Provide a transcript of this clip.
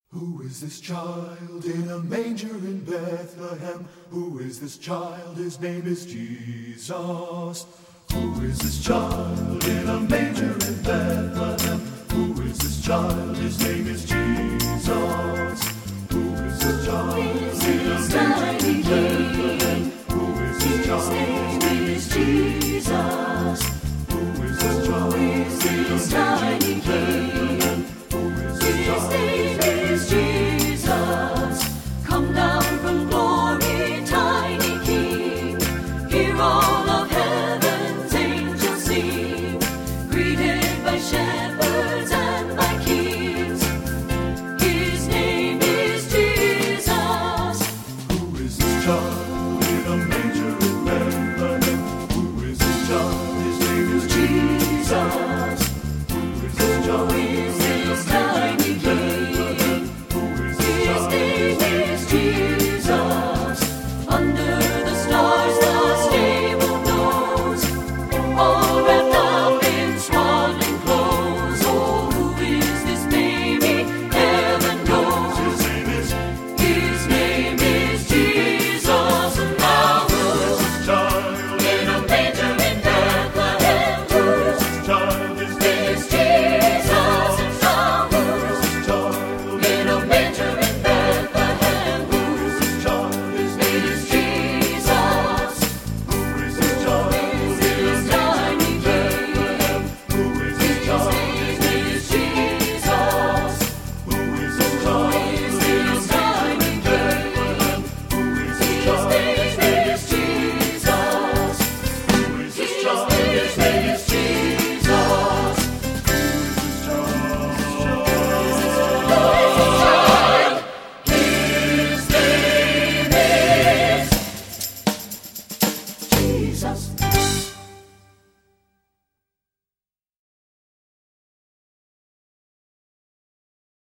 Who is this child in a manger in Bethlehem? Who is this child? His name is Jesus. Who is this child in a manger in Bethlehem? Who is this child? His name is Jesus. Who is this child in a manger in Bethlehem? Who is this child? His name is Jesus. Who is this child in a manger in Bethlehem? Who is this child? Jesus, come down from glory, tiny King. Hear all of heaven's angels sing, greeted by shepherds and by kings. His name is Jesus. Who is this child in a manger in Bethlehem? Who is this child? His name is Jesus. Who is this child? His name is tiny King. Under the stars, the stable knows, all wrapped up in swaddling clothes. Oh, who is this baby? Heaven knows. His name is Jesus. And now who is this child in a manger in Bethlehem? Who is this child? His name is Jesus. And now who is this child in a manger in Bethlehem? Who is this child? His name is Jesus. Jesus.